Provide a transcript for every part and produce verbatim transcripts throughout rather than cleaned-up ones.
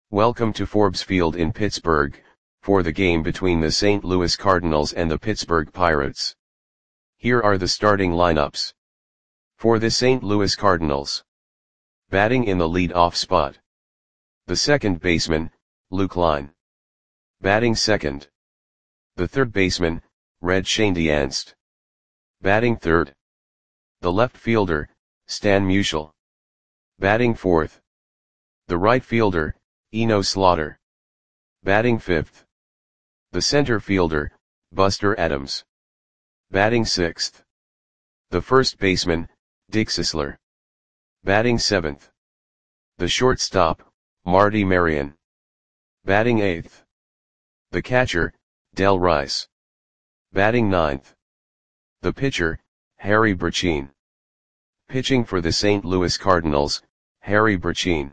Welcome to Forbes Field in Pittsburgh, for the game between the Saint Louis Cardinals and the Pittsburgh Pirates. Here are the starting lineups. For the Saint Louis Cardinals. Batting in the lead-off spot. The second baseman, Luke Kline. Batting second. The third baseman, Red Schoendienst. Batting third. The left fielder, Stan Musial. Batting fourth. The right fielder, Eno Slaughter. Batting fifth. The center fielder, Buster Adams. Batting sixth. The first baseman, Dick Sisler. Batting seventh. The shortstop, Marty Marion. Batting eighth. The catcher, Del Rice. Batting ninth. The pitcher, Harry Brecheen. Pitching for the Saint Louis Cardinals, Harry Brecheen.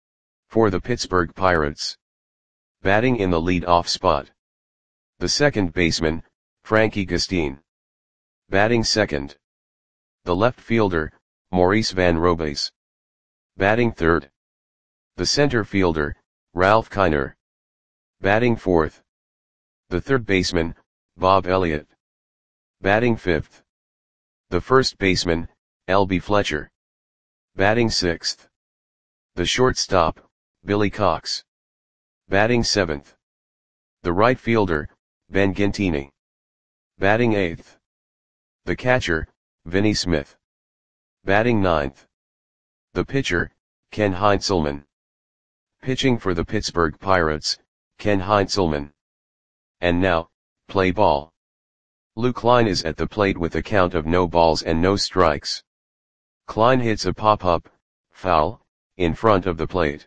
For the Pittsburgh Pirates. Batting in the lead-off spot. The second baseman, Frankie Gustin. Batting second. The left fielder, Maurice Van Robays. Batting third. The center fielder, Ralph Kiner. Batting fourth. The third baseman, Bob Elliott. Batting fifth. The first baseman, L B Fletcher. Batting sixth. The shortstop, Billy Cox. Batting seventh. The right fielder, Ben Gintini. Batting eighth. The catcher, Vinnie Smith. Batting ninth. The pitcher, Ken Heinzelman. Pitching for the Pittsburgh Pirates, Ken Heinzelman. And now, play ball. Luke Kline is at the plate with a count of no balls and no strikes. Kline hits a pop-up, foul, in front of the plate.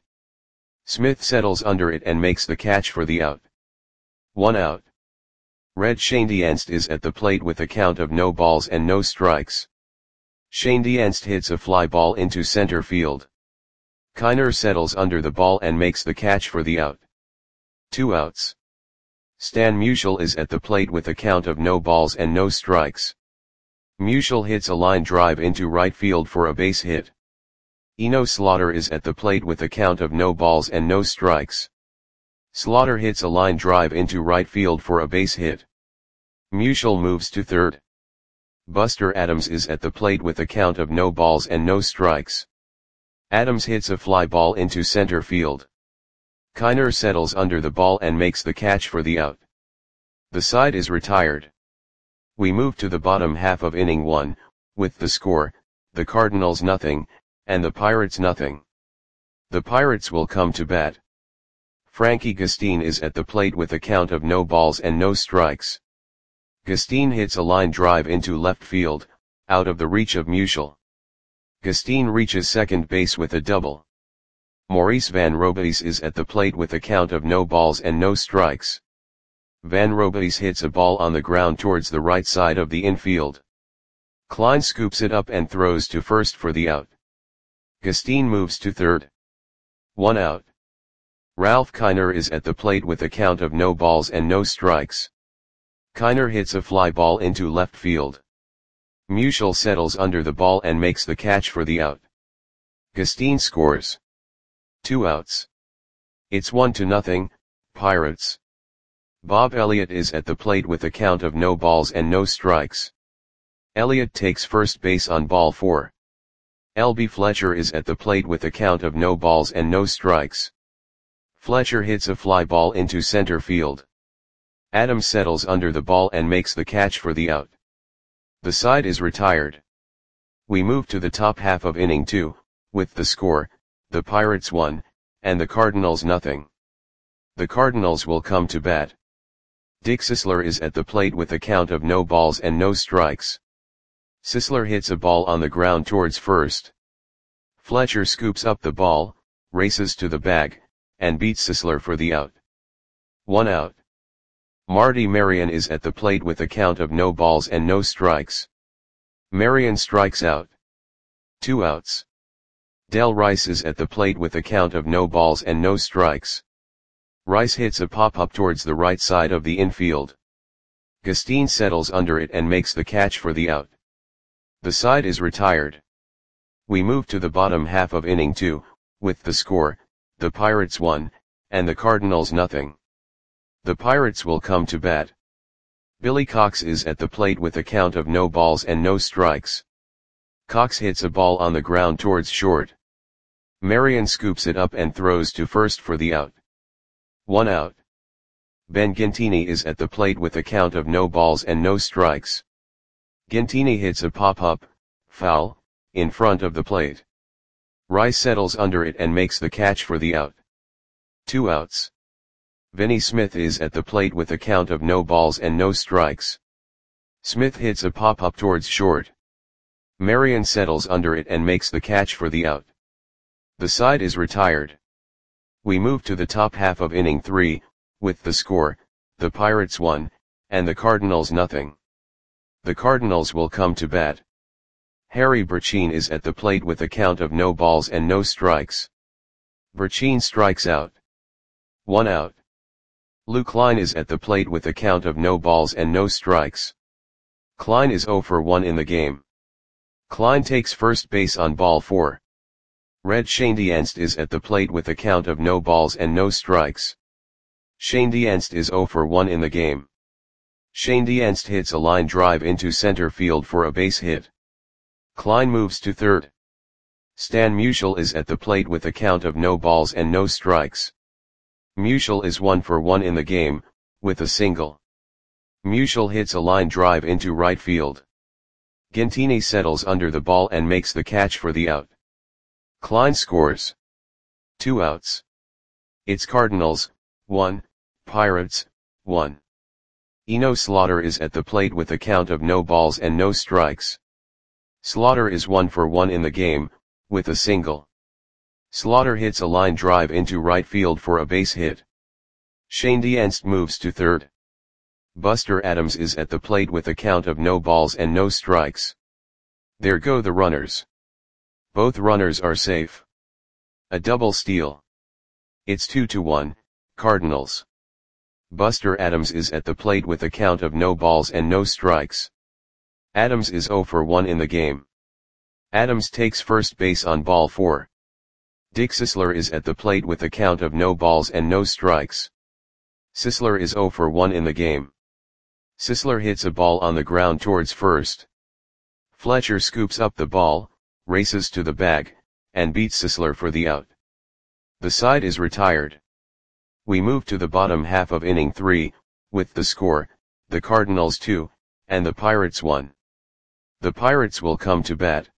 Smith settles under it and makes the catch for the out. One out. Red Schoendienst is at the plate with a count of no balls and no strikes. Schoendienst hits a fly ball into center field. Kiner settles under the ball and makes the catch for the out. Two outs. Stan Musial is at the plate with a count of no balls and no strikes. Musial hits a line drive into right field for a base hit. Eno Slaughter is at the plate with a count of no balls and no strikes. Slaughter hits a line drive into right field for a base hit. Musial moves to third. Buster Adams is at the plate with a count of no balls and no strikes. Adams hits a fly ball into center field. Kiner settles under the ball and makes the catch for the out. The side is retired. We move to the bottom half of inning one, with the score, the Cardinals nothing, and the Pirates nothing. The Pirates will come to bat. Frankie Gustin is at the plate with a count of no balls and no strikes. Gustin hits a line drive into left field, out of the reach of Musial. Gustin reaches second base with a double. Maurice Van Robays is at the plate with a count of no balls and no strikes. Van Robays hits a ball on the ground towards the right side of the infield. Kline scoops it up and throws to first for the out. Gustin moves to third. One out. Ralph Kiner is at the plate with a count of no balls and no strikes. Kiner hits a fly ball into left field. Musial settles under the ball and makes the catch for the out. Gustin scores. Two outs. It's one to nothing, Pirates. Bob Elliott is at the plate with a count of no balls and no strikes. Elliott takes first base on ball four. L B Fletcher is at the plate with a count of no balls and no strikes. Fletcher hits a fly ball into center field. Adams settles under the ball and makes the catch for the out. The side is retired. We move to the top half of inning two, with the score, the Pirates one, and the Cardinals nothing. The Cardinals will come to bat. Dick Sisler is at the plate with a count of no balls and no strikes. Sisler hits a ball on the ground towards first. Fletcher scoops up the ball, races to the bag, and beats Sisler for the out. One out. Marty Marion is at the plate with a count of no balls and no strikes. Marion strikes out. Two outs. Del Rice is at the plate with a count of no balls and no strikes. Rice hits a pop-up towards the right side of the infield. Gustin settles under it and makes the catch for the out. The side is retired. We move to the bottom half of inning two, with the score, the Pirates one, and the Cardinals nothing. The Pirates will come to bat. Billy Cox is at the plate with a count of no balls and no strikes. Cox hits a ball on the ground towards short. Marion scoops it up and throws to first for the out. One out. Ben Gintini is at the plate with a count of no balls and no strikes. Gintini hits a pop-up, foul, in front of the plate. Rice settles under it and makes the catch for the out. Two outs. Vinnie Smith is at the plate with a count of no balls and no strikes. Smith hits a pop-up towards short. Marion settles under it and makes the catch for the out. The side is retired. We move to the top half of inning three, with the score, the Pirates one, and the Cardinals nothing. The Cardinals will come to bat. Harry Burcheen is at the plate with a count of no balls and no strikes. Burcheen strikes out. One out. Lou Klein is at the plate with a count of no balls and no strikes. Klein is oh for one in the game. Klein takes first base on ball four. Red Schoendienst is at the plate with a count of no balls and no strikes. Schoendienst is oh for one in the game. Schoendienst hits a line drive into center field for a base hit. Klein moves to third. Stan Musial is at the plate with a count of no balls and no strikes. Musial is one for one in the game, with a single. Musial hits a line drive into right field. Gintini settles under the ball and makes the catch for the out. Klein scores. Two outs. It's Cardinals, one, Pirates, one. Eno Slaughter is at the plate with a count of no balls and no strikes. Slaughter is one for one in the game, with a single. Slaughter hits a line drive into right field for a base hit. Schoendienst moves to third. Buster Adams is at the plate with a count of no balls and no strikes. There go the runners. Both runners are safe. A double steal. It's two to one, Cardinals. Buster Adams is at the plate with a count of no balls and no strikes. Adams is oh for one in the game. Adams takes first base on ball four. Dick Sisler is at the plate with a count of no balls and no strikes. Sisler is oh for one in the game. Sisler hits a ball on the ground towards first. Fletcher scoops up the ball, races to the bag, and beats Sisler for the out. The side is retired. We move to the bottom half of inning three, with the score, the Cardinals two, and the Pirates one. The Pirates will come to bat.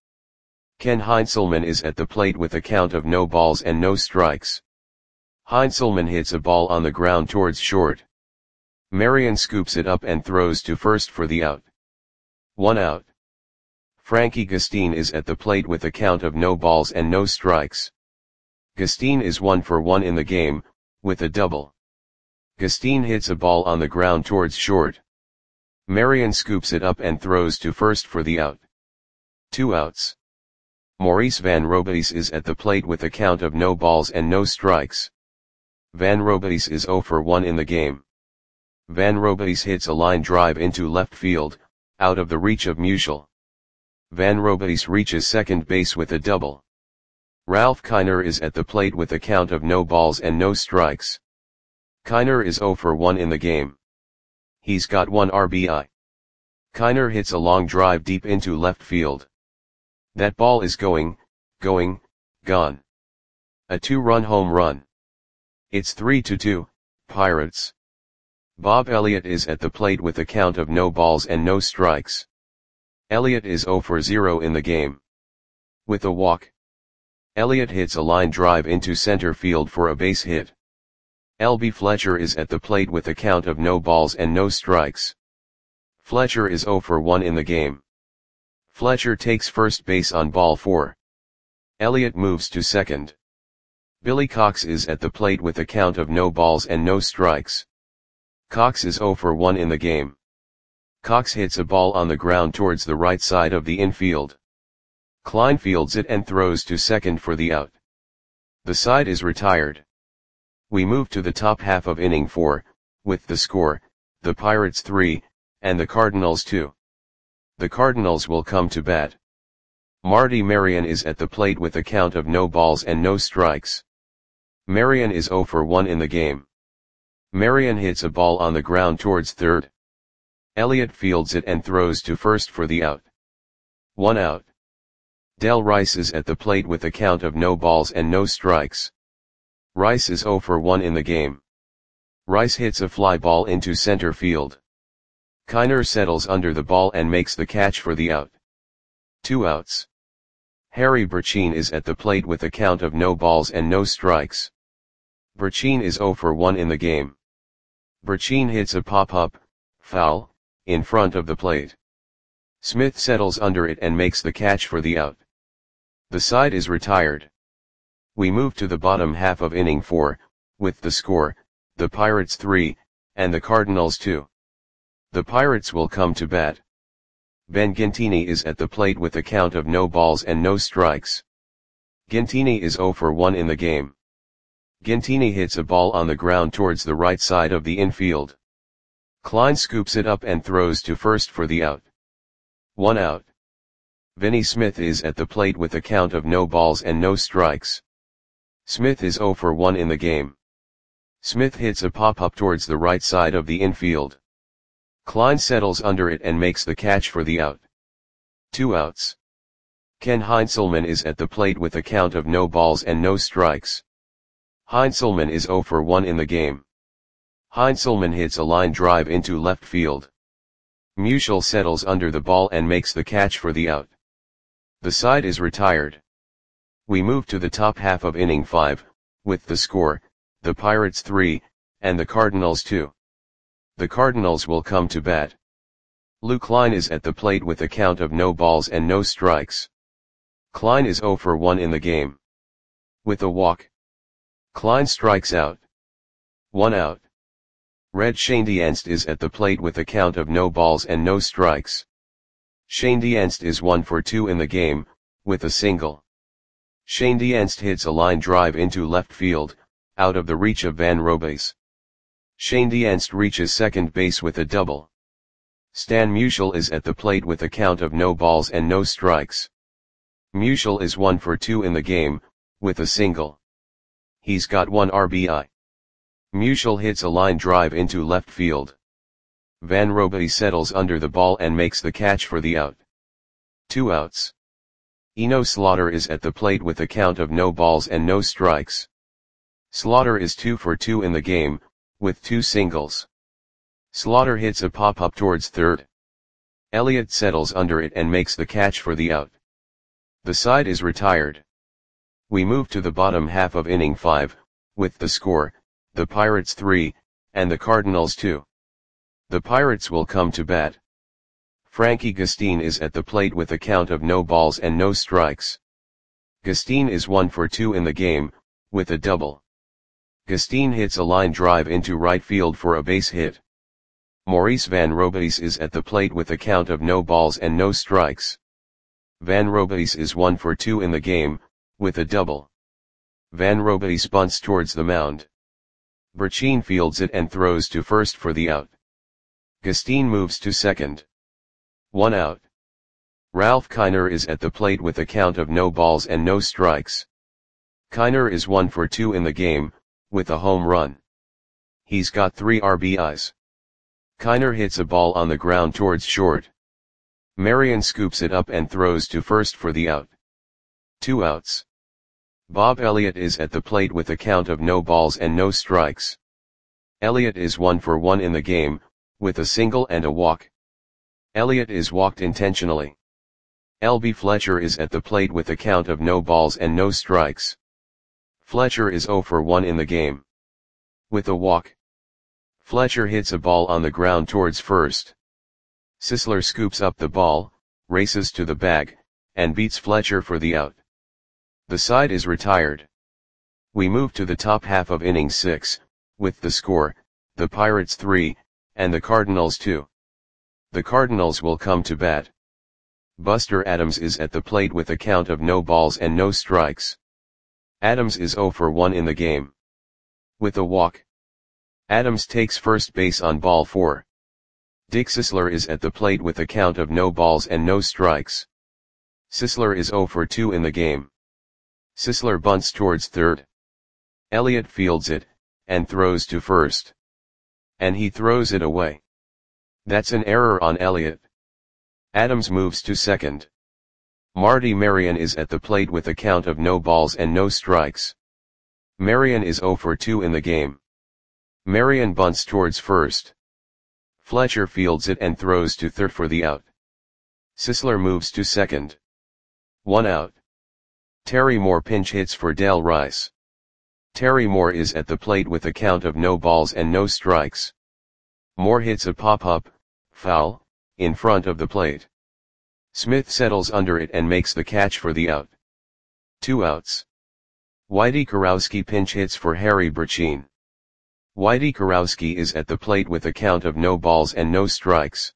Ken Heinzelman is at the plate with a count of no balls and no strikes. Heinzelman hits a ball on the ground towards short. Marion scoops it up and throws to first for the out. One out. Frankie Gustine is at the plate with a count of no balls and no strikes. Gustine is one for one in the game, with a double. Gustine hits a ball on the ground towards short. Marion scoops it up and throws to first for the out. Two outs. Maurice Van Robies is at the plate with a count of no balls and no strikes. Van Robies is oh for one in the game. Van Robies hits a line drive into left field, out of the reach of Musial. Van Robies reaches second base with a double. Ralph Kiner is at the plate with a count of no balls and no strikes. Kiner is oh for one in the game. He's got one R B I. Kiner hits a long drive deep into left field. That ball is going, going, gone. A two-run home run. It's three to two, Pirates. Bob Elliott is at the plate with a count of no balls and no strikes. Elliott is oh for zero in the game. With a walk. Elliott hits a line drive into center field for a base hit. L B Fletcher is at the plate with a count of no balls and no strikes. Fletcher is oh for one in the game. Fletcher takes first base on ball four. Elliott moves to second. Billy Cox is at the plate with a count of no balls and no strikes. Cox is oh for one in the game. Cox hits a ball on the ground towards the right side of the infield. Klein fields it and throws to second for the out. The side is retired. We move to the top half of inning four, with the score, the Pirates three, and the Cardinals two. The Cardinals will come to bat. Marty Marion is at the plate with a count of no balls and no strikes. Marion is zero for one in the game. Marion hits a ball on the ground towards third. Elliott fields it and throws to first for the out. One out. Del Rice is at the plate with a count of no balls and no strikes. Rice is zero for one in the game. Rice hits a fly ball into center field. Kiner settles under the ball and makes the catch for the out. Two outs. Harry Burcheen is at the plate with a count of no balls and no strikes. Burcheen is zero for one in the game. Burcheen hits a pop-up, foul, in front of the plate. Smith settles under it and makes the catch for the out. The side is retired. We move to the bottom half of inning four, with the score, the Pirates three, and the Cardinals two. The Pirates will come to bat. Ben Gintini is at the plate with a count of no balls and no strikes. Gintini is zero for one in the game. Gintini hits a ball on the ground towards the right side of the infield. Klein scoops it up and throws to first for the out. One out. Vinnie Smith is at the plate with a count of no balls and no strikes. Smith is zero for one in the game. Smith hits a pop-up towards the right side of the infield. Klein settles under it and makes the catch for the out. Two outs. Ken Heinzelman is at the plate with a count of no balls and no strikes. Heinzelman is zero for one in the game. Heinzelman hits a line drive into left field. Musial settles under the ball and makes the catch for the out. The side is retired. We move to the top half of inning five, with the score, the Pirates three, and the Cardinals two. The Cardinals will come to bat. Lou Klein is at the plate with a count of no balls and no strikes. Klein is zero for one in the game. With a walk. Klein strikes out. One out. Red Schoendienst is at the plate with a count of no balls and no strikes. Schoendienst is one for two in the game, with a single. Schoendienst hits a line drive into left field, out of the reach of Van Robays. Schoendienst reaches second base with a double. Stan Musial is at the plate with a count of no balls and no strikes. Musial is one for two in the game, with a single. He's got one R B I. Musial hits a line drive into left field. Van Robays settles under the ball and makes the catch for the out. Two outs. Eno Slaughter is at the plate with a count of no balls and no strikes. Slaughter is two for two in the game, with two singles. Slaughter hits a pop-up towards third. Elliott settles under it and makes the catch for the out. The side is retired. We move to the bottom half of inning five, with the score, the Pirates three, and the Cardinals two. The Pirates will come to bat. Frankie Gustine is at the plate with a count of no balls and no strikes. Gustine is one for two in the game, with a double. Gustine hits a line drive into right field for a base hit. Maurice Van Robays is at the plate with a count of no balls and no strikes. Van Robays is one for two in the game, with a double. Van Robays bunts towards the mound. Burcheen fields it and throws to first for the out. Gustine moves to second. One out. Ralph Kiner is at the plate with a count of no balls and no strikes. Kiner is one for two in the game, with a home run. He's got three R B Is. Kiner hits a ball on the ground towards short. Marion scoops it up and throws to first for the out. Two outs. Bob Elliott is at the plate with a count of no balls and no strikes. Elliott is one for one in the game, with a single and a walk. Elliott is walked intentionally. L B Fletcher is at the plate with a count of no balls and no strikes. Fletcher is zero for one in the game. With a walk. Fletcher hits a ball on the ground towards first. Sisler scoops up the ball, races to the bag, and beats Fletcher for the out. The side is retired. We move to the top half of inning six, with the score, the Pirates three, and the Cardinals two. The Cardinals will come to bat. Buster Adams is at the plate with a count of no balls and no strikes. Adams is zero for one in the game. With a walk. Adams takes first base on ball four. Dick Sisler is at the plate with a count of no balls and no strikes. Sisler is zero for two in the game. Sisler bunts towards third. Elliott fields it, and throws to first. And he throws it away. That's an error on Elliott. Adams moves to second. Marty Marion is at the plate with a count of no balls and no strikes. Marion is oh for two in the game. Marion bunts towards first. Fletcher fields it and throws to third for the out. Sisler moves to second. One out. Terry Moore pinch hits for Del Rice. Terry Moore is at the plate with a count of no balls and no strikes. Moore hits a pop-up, foul, in front of the plate. Smith settles under it and makes the catch for the out. Two outs. Whitey Kurowski pinch hits for Harry Burcheen. Whitey Kurowski is at the plate with a count of no balls and no strikes.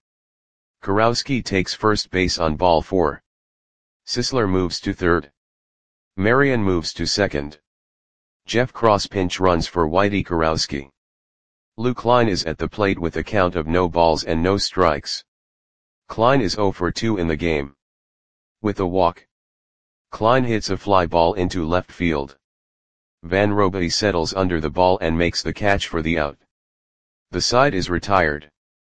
Kurowski takes first base on ball four. Sisler moves to third. Marion moves to second. Jeff Cross pinch runs for Whitey Kurowski. Lou Klein is at the plate with a count of no balls and no strikes. Klein is oh for two in the game. With a walk. Klein hits a fly ball into left field. Van Roby settles under the ball and makes the catch for the out. The side is retired.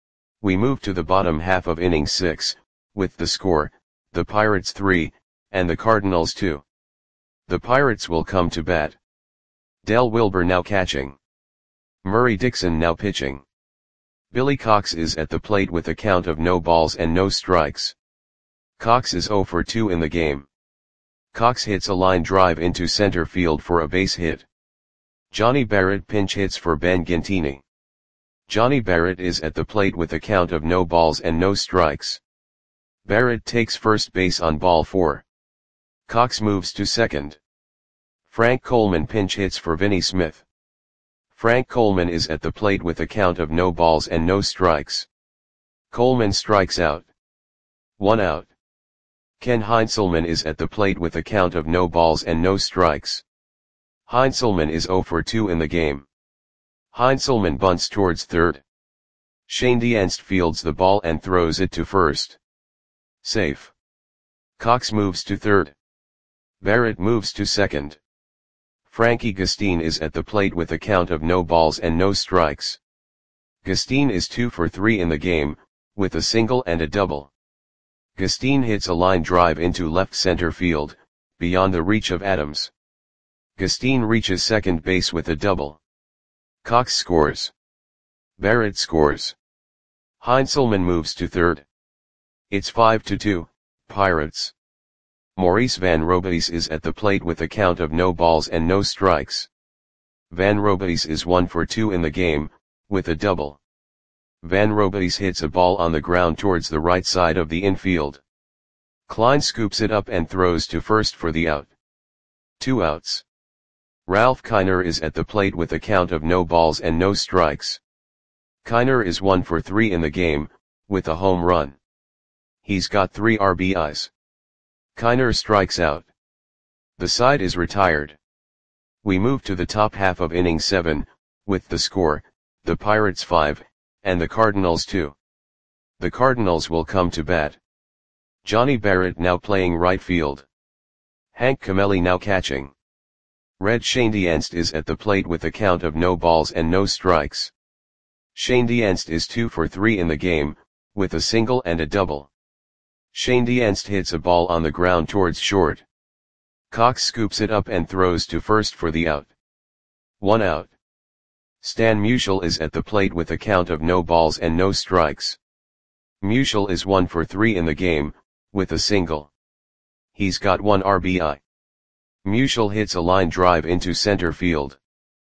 We move to the bottom half of inning six, with the score, the Pirates three, and the Cardinals two. The Pirates will come to bat. Del Wilber now catching. Murray Dixon now pitching. Billy Cox is at the plate with a count of no balls and no strikes. Cox is oh for two in the game. Cox hits a line drive into center field for a base hit. Johnny Barrett pinch hits for Ben Gintini. Johnny Barrett is at the plate with a count of no balls and no strikes. Barrett takes first base on ball four. Cox moves to second. Frank Coleman pinch hits for Vinnie Smith. Frank Coleman is at the plate with a count of no balls and no strikes. Coleman strikes out. One out. Ken Heinzelman is at the plate with a count of no balls and no strikes. Heinzelman is oh for two in the game. Heinzelman bunts towards third. Shane Dienst fields the ball and throws it to first. Safe. Cox moves to third. Barrett moves to second. Frankie Gustine is at the plate with a count of no balls and no strikes. Gustine is two for three in the game, with a single and a double. Gustine hits a line drive into left center field, beyond the reach of Adams. Gustine reaches second base with a double. Cox scores. Barrett scores. Heinzelman moves to third. It's five to two, Pirates. Maurice Van Robies is at the plate with a count of no balls and no strikes. Van Robies is one for two in the game, with a double. Van Robies hits a ball on the ground towards the right side of the infield. Klein scoops it up and throws to first for the out. Two outs. Ralph Kiner is at the plate with a count of no balls and no strikes. Kiner is one for three in the game, with a home run. He's got three R B Is. Kiner strikes out. The side is retired. We move to the top half of inning seven, with the score, the Pirates five, and the Cardinals two. The Cardinals will come to bat. Johnny Barrett now playing right field. Hank Camelli now catching. Red Shane Dienst is at the plate with a count of no balls and no strikes. Shane Dienst is two for three in the game, with a single and a double. Shane Dienst hits a ball on the ground towards short. Cox scoops it up and throws to first for the out. One out. Stan Musial is at the plate with a count of no balls and no strikes. Musial is one for three in the game, with a single. He's got one R B I. Musial hits a line drive into center field.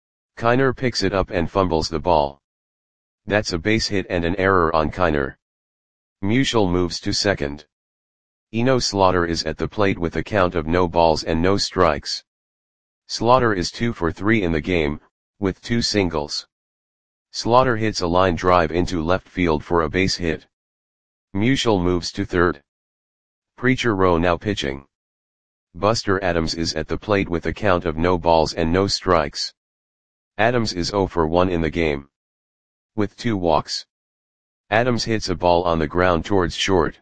Kiner picks it up and fumbles the ball. That's a base hit and an error on Kiner. Musial moves to second. Eno Slaughter is at the plate with a count of no balls and no strikes. Slaughter is two for three in the game, with two singles. Slaughter hits a line drive into left field for a base hit. Musial moves to third. Preacher Rowe now pitching. Buster Adams is at the plate with a count of no balls and no strikes. Adams is oh for one in the game. With two walks. Adams hits a ball on the ground towards short.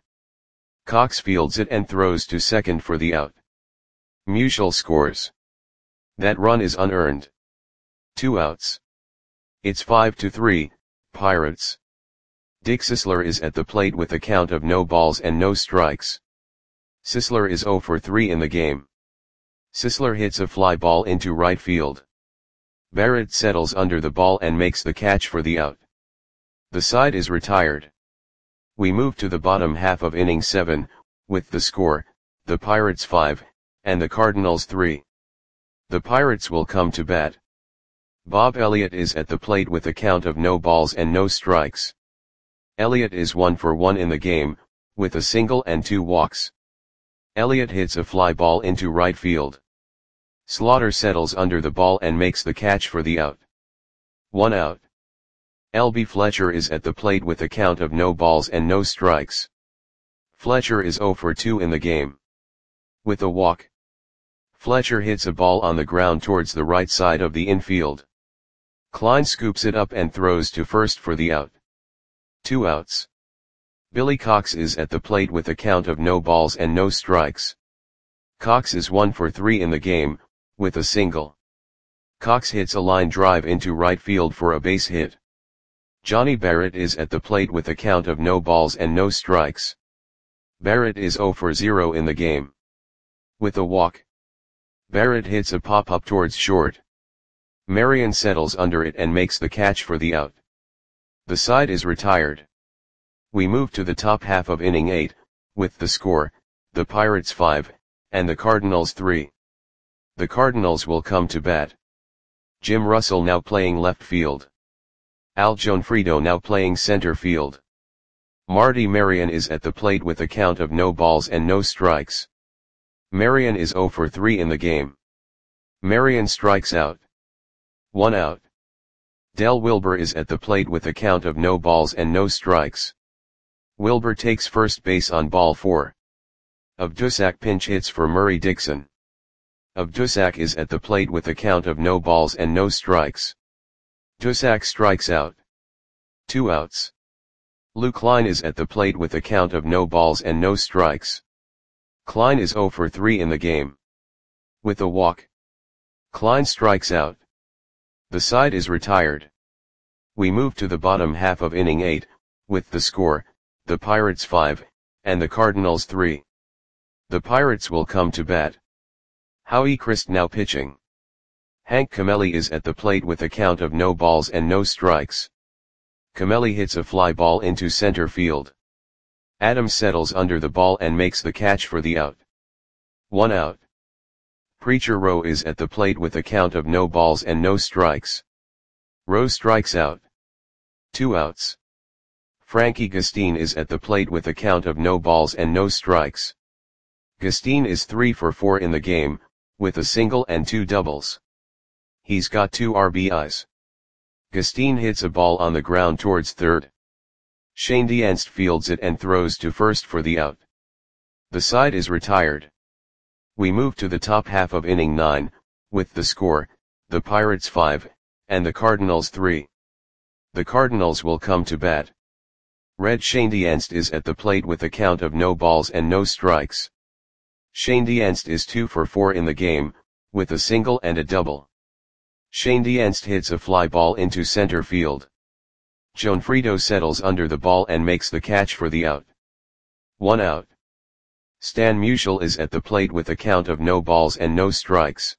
Cox fields it and throws to second for the out. Musial scores. That run is unearned. Two outs. It's five to three, Pirates. Dick Sisler is at the plate with a count of no balls and no strikes. Sisler is oh for three in the game. Sisler hits a fly ball into right field. Barrett settles under the ball and makes the catch for the out. The side is retired. We move to the bottom half of inning seven, with the score, the Pirates five, and the Cardinals three. The Pirates will come to bat. Bob Elliott is at the plate with a count of no balls and no strikes. Elliott is one for one in the game, with a single and two walks. Elliott hits a fly ball into right field. Slaughter settles under the ball and makes the catch for the out. One out. L B Fletcher is at the plate with a count of no balls and no strikes. Fletcher is oh for two in the game. With a walk. Fletcher hits a ball on the ground towards the right side of the infield. Klein scoops it up and throws to first for the out. Two outs. Billy Cox is at the plate with a count of no balls and no strikes. Cox is one for three in the game, with a single. Cox hits a line drive into right field for a base hit. Johnny Barrett is at the plate with a count of no balls and no strikes. Barrett is oh for zero in the game. With a walk. Barrett hits a pop-up towards short. Marion settles under it and makes the catch for the out. The side is retired. We move to the top half of inning eight, with the score, the Pirates five, and the Cardinals three. The Cardinals will come to bat. Jim Russell now playing left field. Al Gionfriddo now playing center field. Marty Marion is at the plate with a count of no balls and no strikes. Marion is oh for three in the game. Marion strikes out. One out. Del Wilber is at the plate with a count of no balls and no strikes. Wilber takes first base on ball four. Obdusak pinch hits for Murray Dixon. Obdusak is at the plate with a count of no balls and no strikes. Dusak strikes out. Two outs. Lou Klein is at the plate with a count of no balls and no strikes. Klein is oh for three in the game. With a walk. Klein strikes out. The side is retired. We move to the bottom half of inning eight, with the score, the Pirates five, and the Cardinals three. The Pirates will come to bat. Howie Christ now pitching. Hank Camelli is at the plate with a count of no balls and no strikes. Camelli hits a fly ball into center field. Adams settles under the ball and makes the catch for the out. One out. Preacher Rowe is at the plate with a count of no balls and no strikes. Rowe strikes out. Two outs. Frankie Gustine is at the plate with a count of no balls and no strikes. Gustine is three for four in the game, with a single and two doubles. He's got two R B Is. Gustine hits a ball on the ground towards third. Shane Dienst fields it and throws to first for the out. The side is retired. We move to the top half of inning nine, with the score, the Pirates five, and the Cardinals three. The Cardinals will come to bat. Red Shane Dienst is at the plate with a count of no balls and no strikes. Shane Dienst is two for four in the game, with a single and a double. Shane Dienst hits a fly ball into center field. Gionfriddo settles under the ball and makes the catch for the out. One out. Stan Musial is at the plate with a count of no balls and no strikes.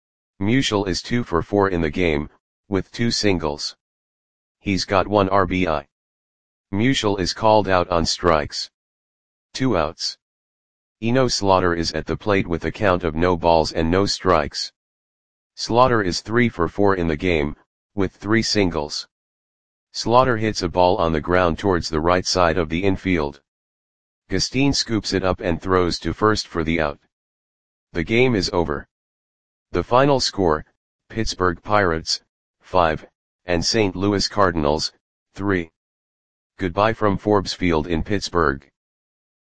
Musial is two for four in the game, with two singles. He's got one R B I. Musial is called out on strikes. Two outs. Eno Slaughter is at the plate with a count of no balls and no strikes. Slaughter is three for four in the game, with three singles. Slaughter hits a ball on the ground towards the right side of the infield. Gustine scoops it up and throws to first for the out. The game is over. The final score, Pittsburgh Pirates, five, and Saint Louis Cardinals, three. Goodbye from Forbes Field in Pittsburgh.